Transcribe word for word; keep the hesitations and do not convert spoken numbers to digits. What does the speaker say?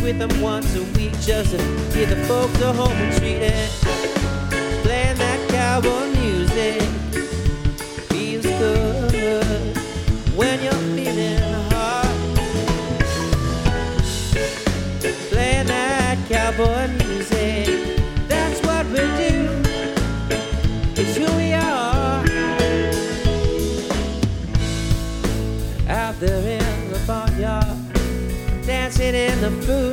with them once a week just to get the folks a home and treat it. Playing that cowboy music feels good when you're feeling hot. Playing that cowboy music, that's what we do. It's who we are. Out there in the barnyard, dancing in the food.